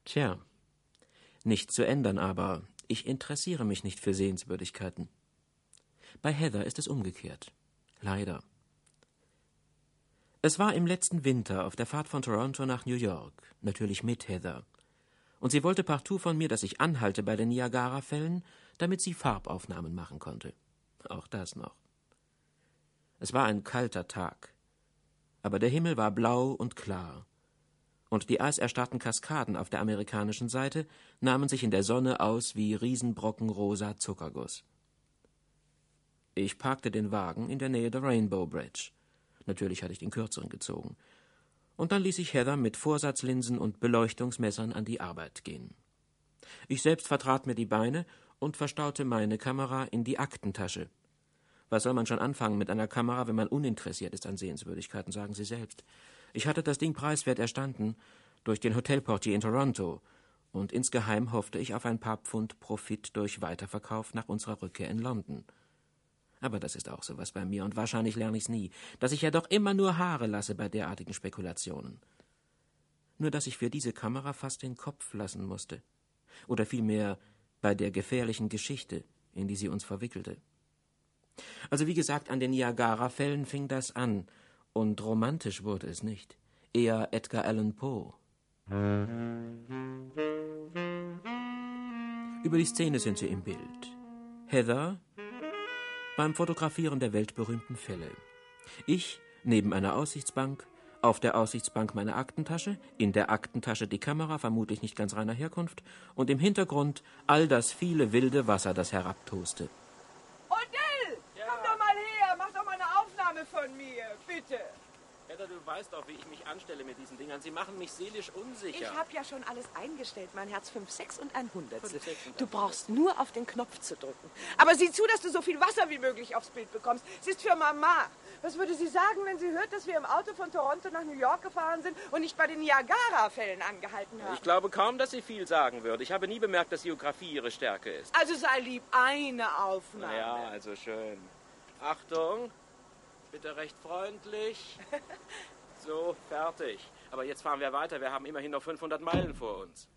Tja, nicht zu ändern, aber ich interessiere mich nicht für Sehenswürdigkeiten. Bei Heather ist es umgekehrt. Leider. Es war im letzten Winter auf der Fahrt von Toronto nach New York, natürlich mit Heather. Und sie wollte partout von mir, dass ich anhalte bei den Niagarafällen, damit sie Farbaufnahmen machen konnte. Auch das noch. Es war ein kalter Tag, aber der Himmel war blau und klar. Und die eiserstarrten Kaskaden auf der amerikanischen Seite nahmen sich in der Sonne aus wie Riesenbrocken rosa Zuckerguss. Ich parkte den Wagen in der Nähe der Rainbow Bridge. Natürlich hatte ich den kürzeren gezogen. Und dann ließ ich Heather mit Vorsatzlinsen und Beleuchtungsmessern an die Arbeit gehen. Ich selbst vertrat mir die Beine und verstaute meine Kamera in die Aktentasche. Was soll man schon anfangen mit einer Kamera, wenn man uninteressiert ist an Sehenswürdigkeiten, sagen Sie selbst. Ich hatte das Ding preiswert erstanden durch den Hotelportier in Toronto, und insgeheim hoffte ich auf ein paar Pfund Profit durch Weiterverkauf nach unserer Rückkehr in London. Aber das ist auch sowas bei mir, und wahrscheinlich lerne ich's nie, dass ich ja doch immer nur Haare lasse bei derartigen Spekulationen. Nur dass ich für diese Kamera fast den Kopf lassen musste. Oder vielmehr bei der gefährlichen Geschichte, in die sie uns verwickelte. Also wie gesagt, an den Niagarafällen fing das an, und romantisch wurde es nicht. Eher Edgar Allan Poe. Über die Szene sind sie im Bild. Heather beim Fotografieren der weltberühmten Fälle. Ich neben einer Aussichtsbank, auf der Aussichtsbank meine Aktentasche, in der Aktentasche die Kamera, vermutlich nicht ganz reiner Herkunft, und im Hintergrund all das viele wilde Wasser, das herabtoste. Odell, komm doch mal her, mach doch mal eine Aufnahme von mir, bitte. Heather, du weißt doch, wie ich mich anstelle mit diesen Dingern. Sie machen mich seelisch unsicher. Ich habe ja schon alles eingestellt, mein Herz. 5, 6 und 100. Du brauchst nur auf den Knopf zu drücken. Aber sieh zu, dass du so viel Wasser wie möglich aufs Bild bekommst. Sie ist für Mama. Was würde sie sagen, wenn sie hört, dass wir im Auto von Toronto nach New York gefahren sind und nicht bei den Niagara-Fällen angehalten haben? Ich glaube kaum, dass sie viel sagen würde. Ich habe nie bemerkt, dass Geografie ihre Stärke ist. Also sei lieb, eine Aufnahme. Ja, also schön. Achtung, bitte recht freundlich. So, fertig. Aber jetzt fahren wir weiter. Wir haben immerhin noch 500 Meilen vor uns.